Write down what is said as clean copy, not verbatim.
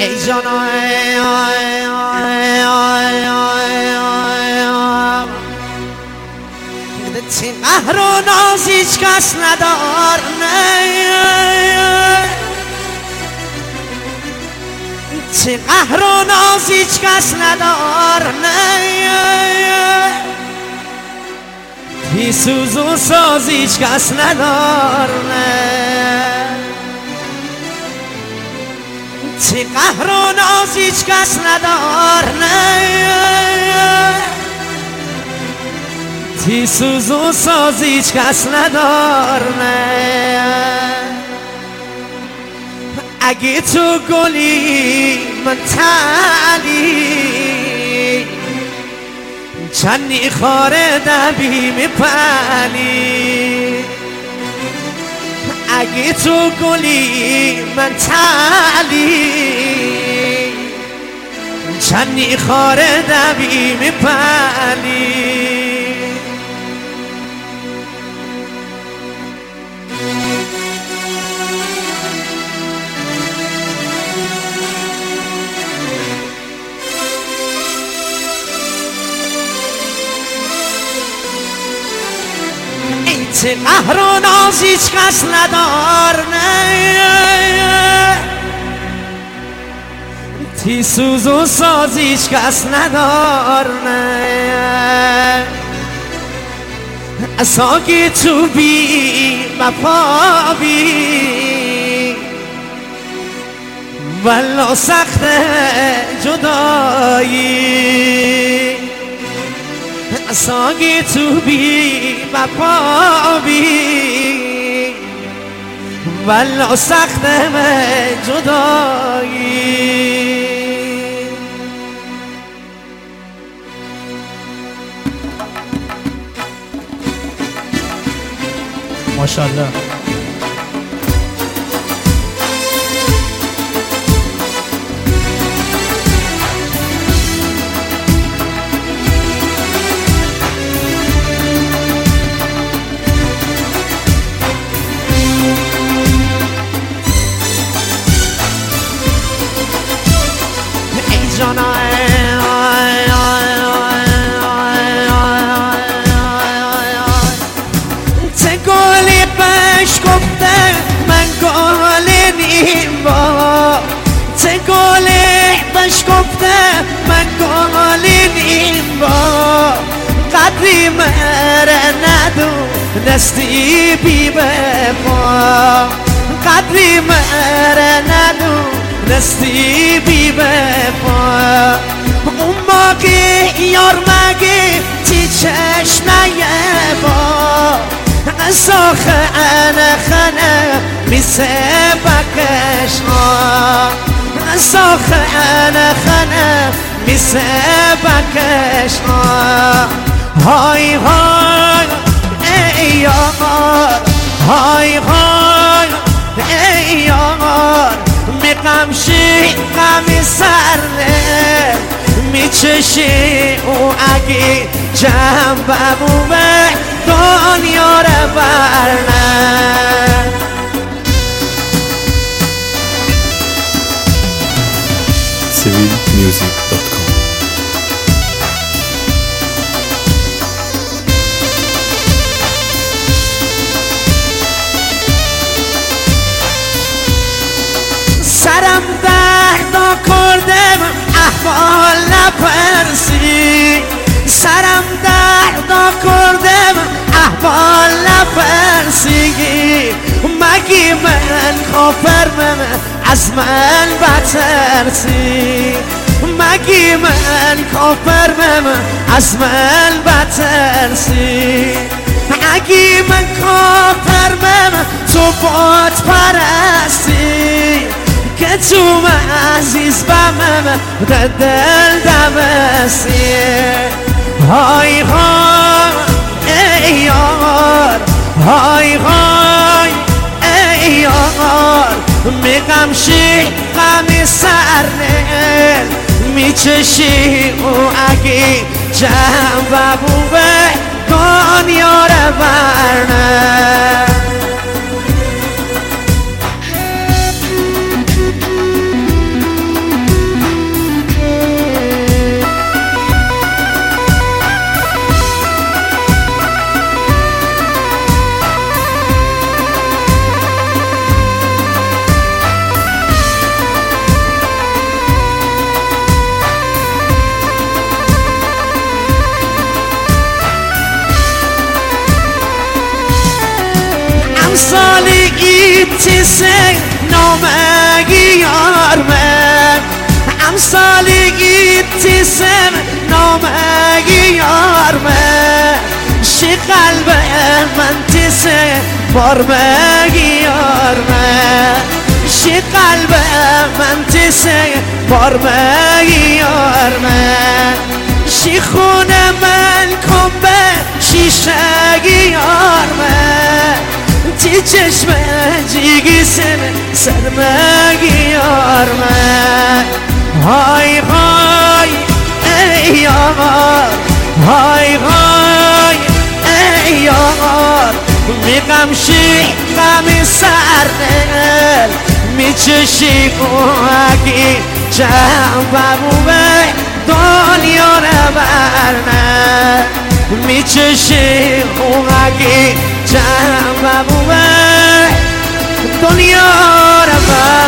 ای جان چه قهر و ناز هیچ کس ندار چه قهر و ناز هیچ کس ندار بی سوز و ساز هیچ کس ندار چه قهر و ناز هیچ کس ندار تی سوز و ساز هیچ کس ندار اگه تو گلی من تالی چندی خاره دبی میپلی اگه تو گلی من تالی چندی خاره دبی میپلی چه قهر و ناز هیچ کس ندار تی سوز و ساز هیچ کس ندار ساگی تو بی وفا بی والا سخت جدایی ساگی تو بی وفا بی والا سخت جدایی ماشاءالله چه گلی بهش گفته من گلی نیم با چه گلی بهش گفته من گلی نیم با قدری مره ندونستی بی وفا قدری مره ندونستی بی وفا اون موقع یار مگه تی چشمه با ساخه انا خنه میسه بکش ساخه انا خنه میسه بکش های های ای یار های های ای یار میقمشی غمی سرنه میچشی او اگه جنبمو به دنیا رو برنه civilmusic.com سرم دردا کردم احوال نپرسی سرم دردا کردم احوال نپرسی مگی من کافرم از من بترسی مگی من کافرم از من بترسی اگی من کافرم تو بات پرستی که تو من عزیز بمم دل دمستی های های ای یار های های ای یار میقمشی غمی سرنه میچشی او اگه جنبمو به دنیا رو برنه امسالگی تیسه نامگی یارمه امسالگی تیسه نامگی یارمه شی قلب من تیسه بارمگی یارمه شی قلب من تیسه بارمگی یارمه شی خونه من کن به شیشگی یارمه تی چشم جیگی سرمگی یارمه های های ای یار های های ای یار میغمشی غم سردل میچشی کوهکی جنبه دنیا نبرنه میچشی کوهکی جنبه دنیا نبرنه